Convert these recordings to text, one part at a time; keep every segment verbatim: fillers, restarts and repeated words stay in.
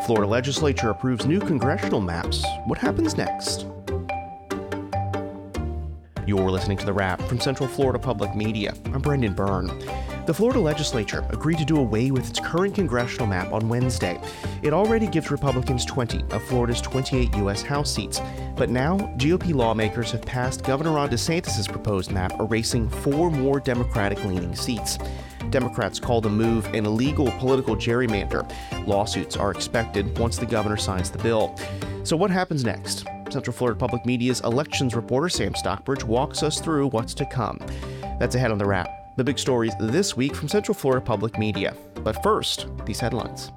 Florida legislature approves new congressional maps. What happens next? You're listening to The Wrap from Central Florida Public Media. I'm Brendan Byrne. The Florida legislature agreed to do away with its current congressional map on Wednesday. It already gives Republicans twenty of Florida's twenty-eight U S House seats. But now, G O P lawmakers have passed Governor Ron DeSantis' proposed map, erasing four more Democratic-leaning seats. Democrats call the move an illegal political gerrymander. Lawsuits are expected once the governor signs the bill. So what happens next? Central Florida Public Media's elections reporter Sam Stockbridge walks us through what's to come. That's ahead on The Wrap. The big stories this week from Central Florida Public Media. But first, these headlines.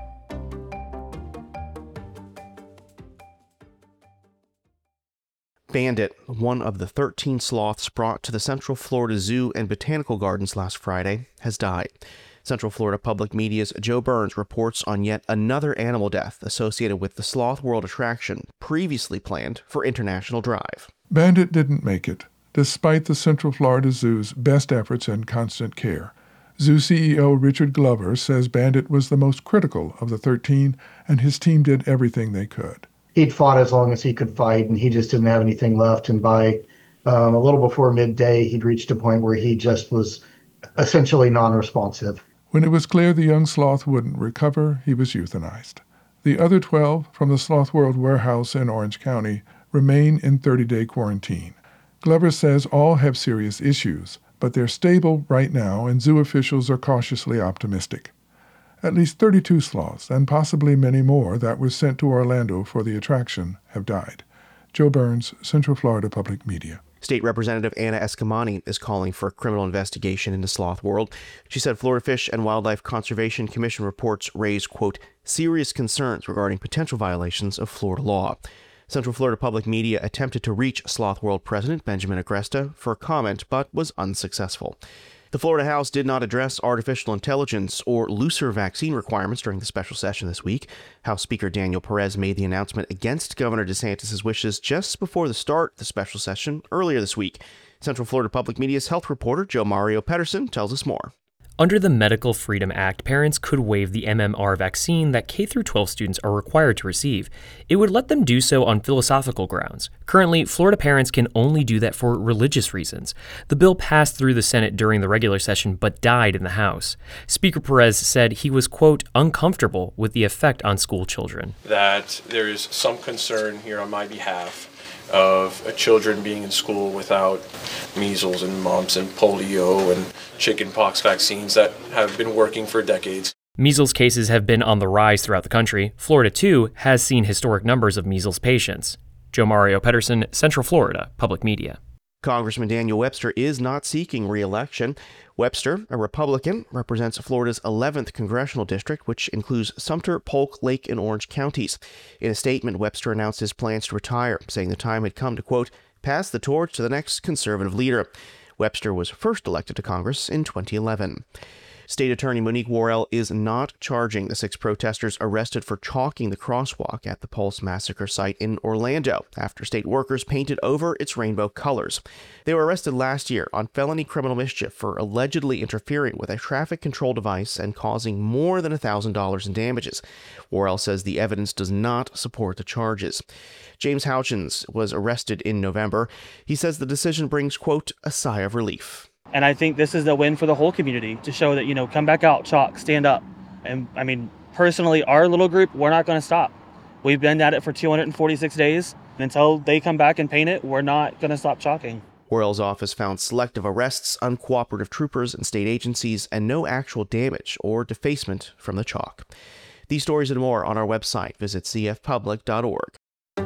Bandit, one of the thirteen sloths brought to the Central Florida Zoo and Botanical Gardens last Friday, has died. Central Florida Public Media's Joe Burns reports on yet another animal death associated with the Sloth World attraction previously planned for International Drive. Bandit didn't make it, despite the Central Florida Zoo's best efforts and constant care. Zoo C E O Richard Glover says Bandit was the most critical of the thirteen, and his team did everything they could. He'd fought as long as he could fight, and he just didn't have anything left. And by um, a little before midday, he'd reached a point where he just was essentially non-responsive. When it was clear the young sloth wouldn't recover, he was euthanized. The other twelve from the Sloth World warehouse in Orange County remain in thirty-day quarantine. Glover says all have serious issues, but they're stable right now, and zoo officials are cautiously optimistic. At least thirty-two sloths, and possibly many more that were sent to Orlando for the attraction, have died. Joe Burns, Central Florida Public Media. State Representative Anna Escamani is calling for a criminal investigation into Sloth World. She said Florida Fish and Wildlife Conservation Commission reports raise, quote, serious concerns regarding potential violations of Florida law. Central Florida Public Media attempted to reach Sloth World President Benjamin Agresta for comment, but was unsuccessful. The Florida House did not address artificial intelligence or looser vaccine requirements during the special session this week. House Speaker Daniel Perez made the announcement against Governor DeSantis' wishes just before the start of the special session earlier this week. Central Florida Public Media's health reporter Joe Mario Pedersen tells us more. Under the Medical Freedom Act, parents could waive the M M R vaccine that K through twelve students are required to receive. It would let them do so on philosophical grounds. Currently, Florida parents can only do that for religious reasons. The bill passed through the Senate during the regular session but died in the House. Speaker Perez said he was, quote, uncomfortable with the effect on school children. That there is some concern here on my behalf of children being in school without measles and mumps and polio and chickenpox vaccines that have been working for decades. Measles cases have been on the rise throughout the country. Florida, too, has seen historic numbers of measles patients. Joe Mario Pedersen, Central Florida Public Media. Congressman Daniel Webster is not seeking re-election. Webster, a Republican, represents Florida's eleventh congressional district, which includes Sumter, Polk, Lake, and Orange counties. In a statement, Webster announced his plans to retire, saying the time had come to, quote, pass the torch to the next conservative leader. Webster was first elected to Congress in twenty eleven. State Attorney Monique Worrell is not charging the six protesters arrested for chalking the crosswalk at the Pulse Massacre site in Orlando after state workers painted over its rainbow colors. They were arrested last year on felony criminal mischief for allegedly interfering with a traffic control device and causing more than one thousand dollars in damages. Worrell says the evidence does not support the charges. James Houchins was arrested in November. He says the decision brings, quote, a sigh of relief. And I think this is a win for the whole community to show that, you know, come back out, chalk, stand up. And I mean, personally, our little group, we're not going to stop. We've been at it for two hundred forty-six days. Until they come back and paint it, we're not going to stop chalking. Worrell's office found selective arrests, uncooperative troopers and state agencies, and no actual damage or defacement from the chalk. These stories and more on our website. Visit c f public dot org.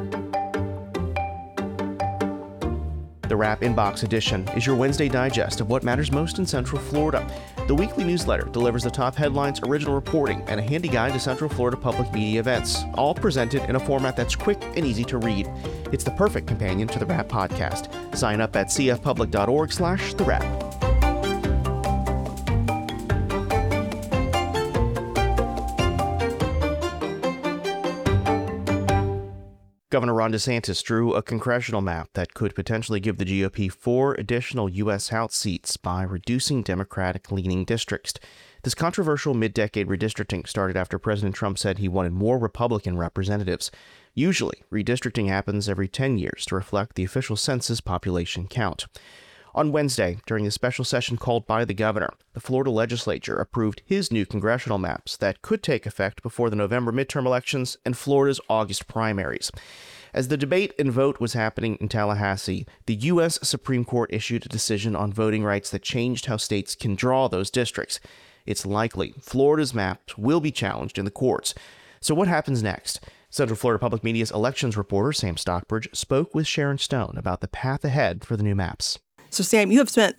The Wrap Inbox Edition is your Wednesday digest of what matters most in Central Florida. The weekly newsletter delivers the top headlines, original reporting, and a handy guide to Central Florida public media events, all presented in a format that's quick and easy to read. It's the perfect companion to the Wrap podcast. Sign up at c f public dot org slash the wrap. Governor Ron DeSantis drew a congressional map that could potentially give the G O P four additional U S House seats by reducing Democratic-leaning districts. This controversial mid-decade redistricting started after President Trump said he wanted more Republican representatives. Usually, redistricting happens every ten years to reflect the official census population count. On Wednesday, during a special session called by the governor, the Florida legislature approved his new congressional maps that could take effect before the November midterm elections and Florida's August primaries. As the debate and vote was happening in Tallahassee, the U S Supreme Court issued a decision on voting rights that changed how states can draw those districts. It's likely Florida's maps will be challenged in the courts. So what happens next? Central Florida Public Media's elections reporter Sam Stockbridge spoke with Sharon Stone about the path ahead for the new maps. So, Sam, you have spent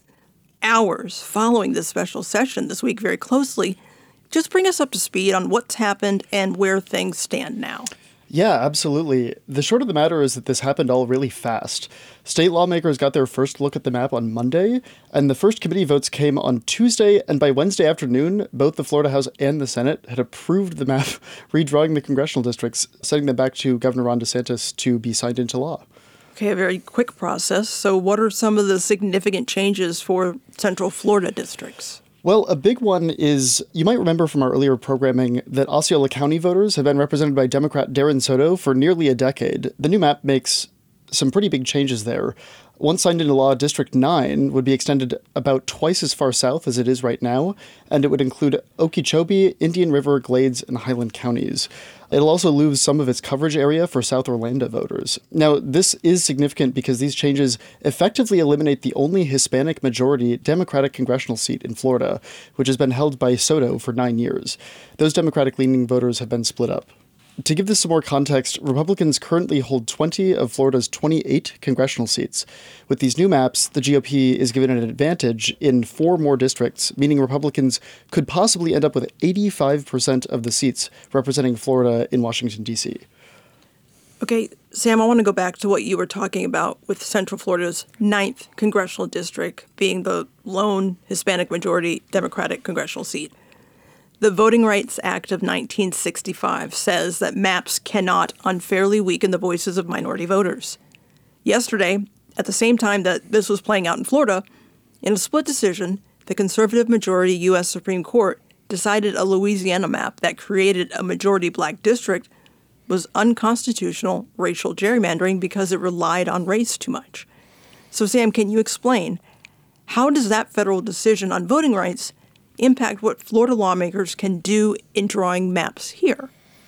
hours following this special session this week very closely. Just bring us up to speed on what's happened and where things stand now. Yeah, absolutely. The short of the matter is that this happened all really fast. State lawmakers got their first look at the map on Monday, and the first committee votes came on Tuesday, and by Wednesday afternoon, both the Florida House and the Senate had approved the map, redrawing the congressional districts, sending them back to Governor Ron DeSantis to be signed into law. Okay, a very quick process. So what are some of the significant changes for Central Florida districts? Well, a big one is, you might remember from our earlier programming that Osceola County voters have been represented by Democrat Darren Soto for nearly a decade. The new map makes some pretty big changes there. Once signed into law, District nine would be extended about twice as far south as it is right now, and it would include Okeechobee, Indian River, Glades, and Highland counties. It'll also lose some of its coverage area for South Orlando voters. Now, this is significant because these changes effectively eliminate the only Hispanic majority Democratic congressional seat in Florida, which has been held by Soto for nine years. Those Democratic-leaning voters have been split up. To give this some more context, Republicans currently hold twenty of Florida's twenty-eight congressional seats. With these new maps, the G O P is given an advantage in four more districts, meaning Republicans could possibly end up with eighty-five percent of the seats representing Florida in Washington, D C. Okay, Sam, I want to go back to what you were talking about with Central Florida's ninth congressional district being the lone Hispanic majority Democratic congressional seat. The Voting Rights Act of nineteen sixty-five says that maps cannot unfairly weaken the voices of minority voters. Yesterday, at the same time that this was playing out in Florida, in a split decision, the conservative majority U S Supreme Court decided a Louisiana map that created a majority black district was unconstitutional racial gerrymandering because it relied on race too much. So, Sam, can you explain, how does that federal decision on voting rights impact what Florida lawmakers can do in drawing maps here?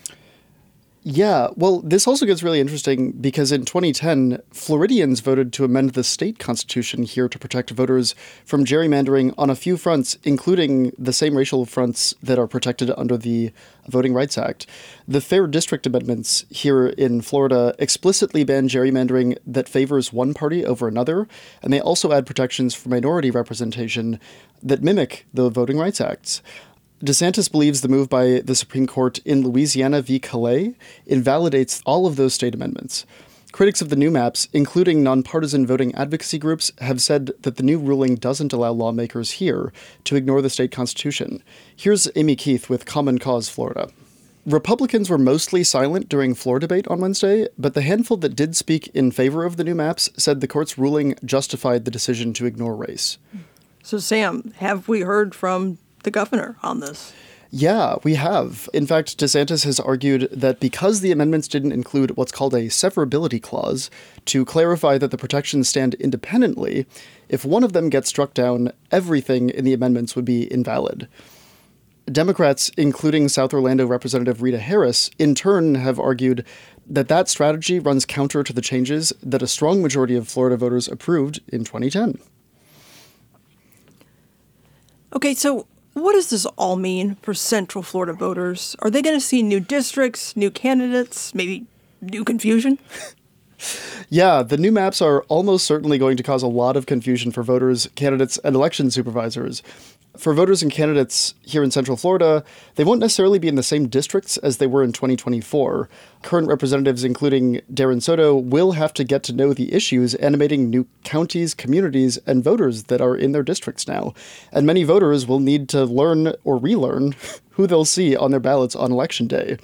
Yeah, well, this also gets really interesting because in twenty ten, Floridians voted to amend the state constitution here to protect voters from gerrymandering on a few fronts, including the same racial fronts that are protected under the Voting Rights Act. The Fair District Amendments here in Florida explicitly ban gerrymandering that favors one party over another, and they also add protections for minority representation that mimic the Voting Rights Acts. DeSantis believes the move by the Supreme Court in Louisiana v. Calais invalidates all of those state amendments. Critics of the new maps, including nonpartisan voting advocacy groups, have said that the new ruling doesn't allow lawmakers here to ignore the state constitution. Here's Amy Keith with Common Cause Florida. Republicans were mostly silent during floor debate on Wednesday, but the handful that did speak in favor of the new maps said the court's ruling justified the decision to ignore race. So, Sam, have we heard from the governor on this? Yeah, we have. In fact, DeSantis has argued that because the amendments didn't include what's called a severability clause to clarify that the protections stand independently, if one of them gets struck down, everything in the amendments would be invalid. Democrats, including South Orlando Representative Rita Harris, in turn have argued that that strategy runs counter to the changes that a strong majority of Florida voters approved in twenty ten. Okay, so what does this all mean for Central Florida voters? Are they going to see new districts, new candidates, maybe new confusion? Yeah, the new maps are almost certainly going to cause a lot of confusion for voters, candidates, and election supervisors. For voters and candidates here in Central Florida, they won't necessarily be in the same districts as they were in twenty twenty-four. Current representatives, including Darren Soto, will have to get to know the issues animating new counties, communities, and voters that are in their districts now. And many voters will need to learn or relearn who they'll see on their ballots on Election Day.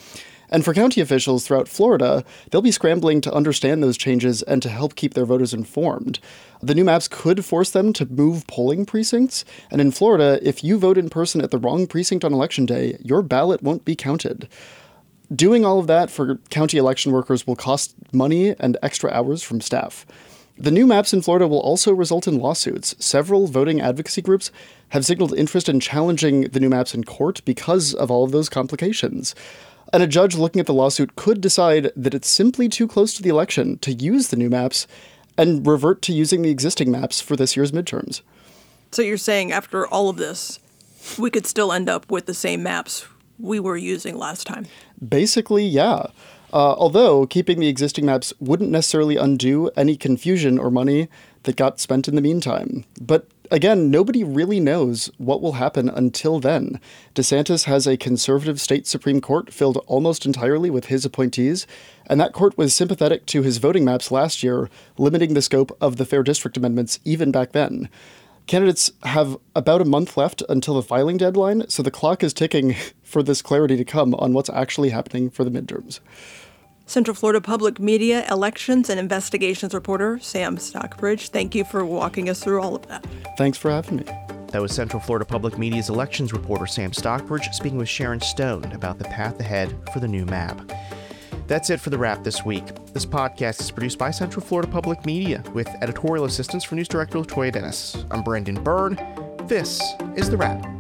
And for county officials throughout Florida, they'll be scrambling to understand those changes and to help keep their voters informed. The new maps could force them to move polling precincts, and in Florida, if you vote in person at the wrong precinct on election day, your ballot won't be counted. Doing all of that for county election workers will cost money and extra hours from staff. The new maps in Florida will also result in lawsuits. Several voting advocacy groups have signaled interest in challenging the new maps in court because of all of those complications. And a judge looking at the lawsuit could decide that it's simply too close to the election to use the new maps and revert to using the existing maps for this year's midterms. So you're saying after all of this, we could still end up with the same maps we were using last time? Basically, yeah. Uh, although keeping the existing maps wouldn't necessarily undo any confusion or money that got spent in the meantime. But again, nobody really knows what will happen until then. DeSantis has a conservative state Supreme Court filled almost entirely with his appointees, and that court was sympathetic to his voting maps last year, limiting the scope of the Fair District Amendments even back then. Candidates have about a month left until the filing deadline, so the clock is ticking for this clarity to come on what's actually happening for the midterms. Central Florida Public Media elections and investigations reporter Sam Stockbridge, thank you for walking us through all of that. Thanks for having me. That was Central Florida Public Media's elections reporter Sam Stockbridge speaking with Sharon Stone about the path ahead for the new map. That's it for the wrap this week. This podcast is produced by Central Florida Public Media with editorial assistance from News Director Latoya Dennis. I'm Brendan Byrne. This is The Wrap.